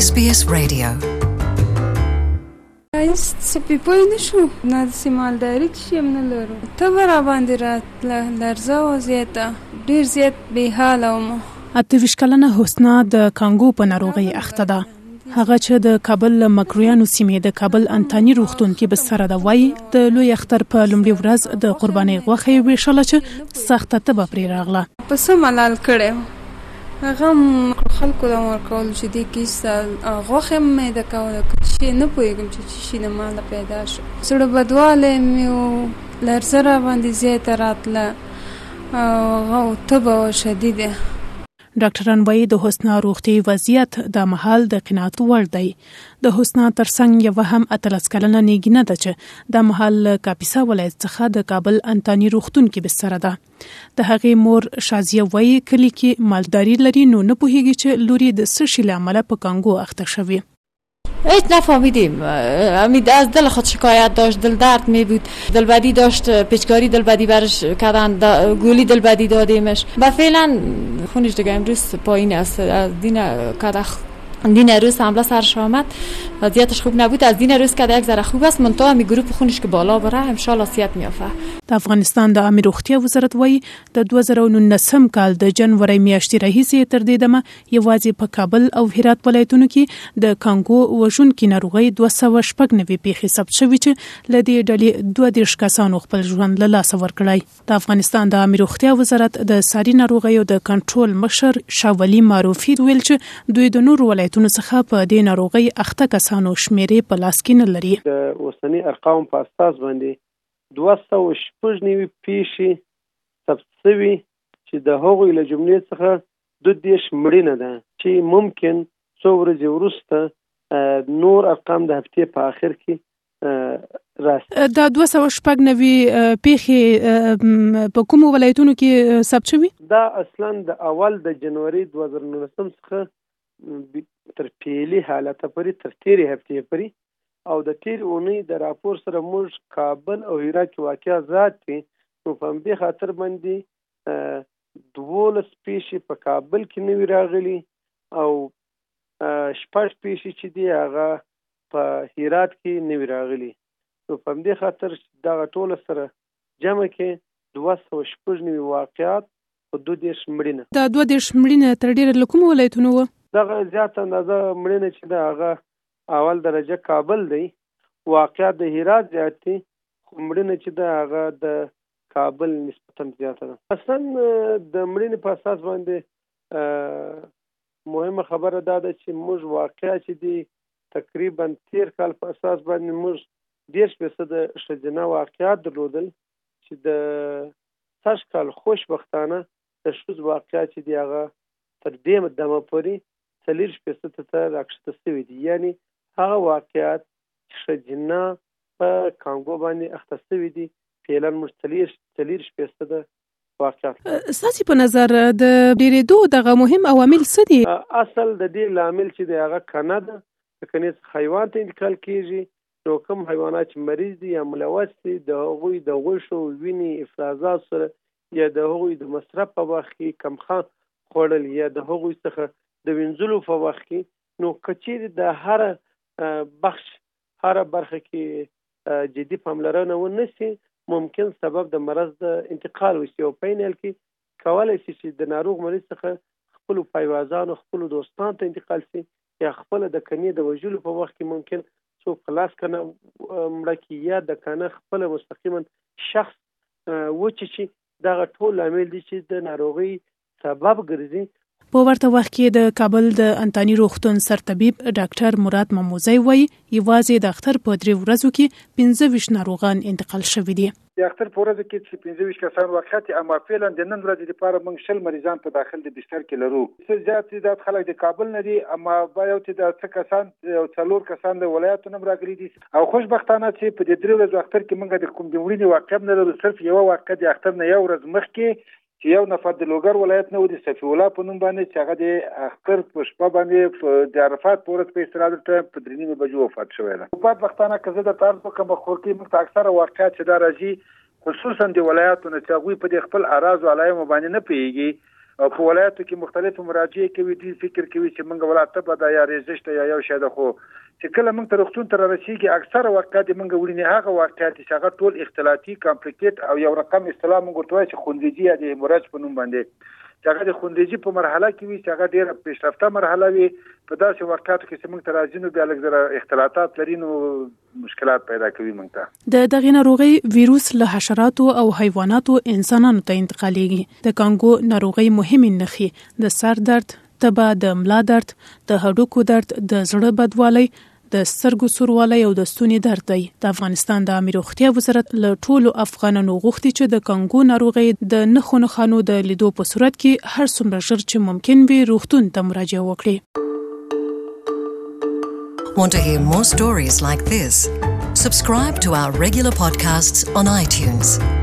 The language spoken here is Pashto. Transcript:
SBS Radio. سپیپوی نشو نه سیمالداری چیم نلرو ته برا باندې رات لرزه او زیاته ډیر زیات به حال او اته کلنه حسنا د کانګو په ناروغي اخته ده. هغه چې د کابل مکرویانو سیمې د کابل انتانی روغتون کې بسره ده وای د لوی اختر په لومړي ورځ د قرباني غوښه ویشل چې سخته تبه پرې راغله. پس ملال کړه هغه خلکو د ورکول چې د کیسه غوښه مې د کاوله چې نه پوهیږم چې شي نه مال پیدا شو سره بدواله مې لرزره باندې زیاته راتله او تبه شدیده. ډاکټران وايي د حسنا روغتي وضعیت د محل د قناعت وړ دی. د حسنا ترڅنګ یو هم اتلس کلنه نیګنه ده چې د محل کاپیسا ولایت څخه د کابل انتانی روغتون کې بستر ده. د هغې مور شازیه وايي کلی کې مالداري لري نو نه پوهیږي چې لوري د سشي لامل په کانګو اخته شوی. هیچ نفهمیدیم. امید از دل خود شکایت داشت، دل درد می بود، دلبدی داشت، پیچکاری دلبدی برش کردن، گولی دلبدی دادیمش و فعلا خونش دیگه امروز پایین است. از دین روز حمله سرش آمد، وضعیتش خوب نبود. از دین روز که یک ذره خوب است، منتها می گروپ خونش که بالا بره ان شاء الله صحت میافه. د افغانستان د عامه روغتیا وزارت وايي د 2019 کال د جنوري میاشتې راهیسې تر دې دمه یوازې په کابل او هرات ولایتونو کې د کانګو وژونکي ناروغي 290 پیښې ثبت شوې چې له دې ډلې 22 کسانو خپل ژوند له لاسه ورکړی. د افغانستان د عامه روغتیا وزارت د ساري ناروغیو د کنټرول مشر شاولي معروفي ویل چې دوی د نور ولایتونو څخه په دې ناروغي اخته کسانو شمیرې په لاس کې نه لري. د اوسنی ارقام په اساس باندې 290 پیښې ثبت شوي چې د هغوی له جملې څخه 22 مړینه ده چې ممکن څو ورځې وروسته نور ارقام د هفتې په آخر کې راشي. دا 290 پیښې په کومو ولایتونو کې ثبت شوي؟ دا اصلا د اول د جنوري 2019 څخه تر پیلي حالته پورې تر تیرې هفتې پورې او د تیر اونۍ د راپور سره موږ کابل او هرات کې واقعا ذات دي نو په دې خاطر باندې 12 پیښې په کابل کې نوي راغلي او 6 پیښې چې دي هغه په هرات کې نوي راغلي نو په دې خاطر دا ټول سره جمع کې 290 واقعات او 22 مړینه. دا 22 مړینه تر ډیره کوم ولایتونو و؟ دا زیات اندازه مړینه چې دا هغه اول درجه کابل دی واقعات د هرات زیات دي خو مړینه چې دا هغه د کابل نسبتا زیاته ده. اصلا د مړینې په اساس باندې مهمه خبره دا ده چې موږ واقعا چې دی تقریبا 13 کال په اساس باندې موږ 10% ښځینه واقعات درلودل چې د 6 کال خوشبختانه د ښځو واقعات چې دی هغه تر دې دمه پورې 40% ته راکښته شوي دي. یعنی هغه واقعات ښځینه په کانګو باندې اخته شوي دي فعلا موږ 40% واقعات. ستاسو په نظر د ډېرېدو دغه مهم عوامل څه دي؟ اصل د دې لامل چې دی هغه کنه ده کنه حیوان ته انتقال کیږي نو کوم حیوانات مریض دي یا ملوث دي د هغوی د غوښو وینې افرازات سره یا د هغوی د مصرف په وخت کې کمخان خوړل یا د هغوی څخه د وینځلو په وخت کې نو کچېرې د هر بخش هر برخه کې جدي پاملرنه ونشي ممکن سبب د مرض د انتقال وشي او په نل کې کولای شي چې د ناروغ مریض څخه خپل پایوازانو خپل دوستانو ته انتقال شي یا خپل د کنې د وژلو په وخت کې ممکن څوک خلاص کنه مړه کې یا د کنه خپل مستقیما شخص وچی دا ټول عامل دي چې د ناروغي سبب ګرځي. په ورته وخت کې د کابل د انتانی روغتون سرطبيب ډاکټر مراد مموزي وایي یوازې د اختر په 3 ورځو کې 15 ناروغان انتقال شوي دي. د اختر په ورځ کې چې 15 کسان واقعیت اما فعلا د نن ورځې لپاره موږ شل مریضان په داخل د بستر کې لرو. څه زیات د خلک د کابل نه دي اما با یو چې د څه کسان او څلور کسان د ولایتونو نه راغلي دي او خوشبختانه چې په دې 3 ورځو اختر کې موږ د کوم د وړینی واقع نه لرو. صرف یو واقع د اختر نه یو ورځ مخکې چې یو نفر د لوګر ولایت نه و د صفی الله په نوم باندې چې هغه د اختر په شپه باندې د عرفات په ورځ په استراحت ته په 3 بجو وفات شوی دی. په وختانه کې د طرز په کوم خورکي موږ اکثره واقعات چې دا راځي خصوصا د ولایتونو چې هغه په خپل اراضو علایم باندې نه پیږي او په ولایتو کې مختلفو مراجع کوي دوی فکر کوي چې موږ ولایت ته به یا ریزشت یا یو شی ده خو چې کله موږ ته روغتون ته رارسیږي اکثره واقعات موږ وړینې هغه واقعات چې هغه ټول اختلاطي کمپلیکیټ او یو رقم اصطلاح موږ ورته وایي چې خوندیجي یا د هیموراج په نوم باندې چې هغه د خوندیجي په مرحله کې وي چې هغه ډېره پیشرفته مرحله وي په داسې واقعاتو کې چې موږ ته راځي نو بیا لږ زره اختلاطات لري نو مشکلات پیدا کوي موږ ته د دغې ناروغۍ ویروس له حشراتو او حیواناتو انسانانو ته انتقالېږي د کانګو ناروغۍ مهمې نښې د سر درد تبه د ملا درد د هډوکو درد د زړه بدوالی د سترګو سوروالی او د ستوني درد دی د افغانستان د عامه روغتیا وزارت له ټولو افغانانو غوښتي چې د کانګو ناروغۍ د نښانو د لیدو په صورت کې هر څومره ژر چې ممکن وي روغتون ته مراجعه وکړي. Want to hear more stories like this? Subscribe to our regular podcasts on iTunes.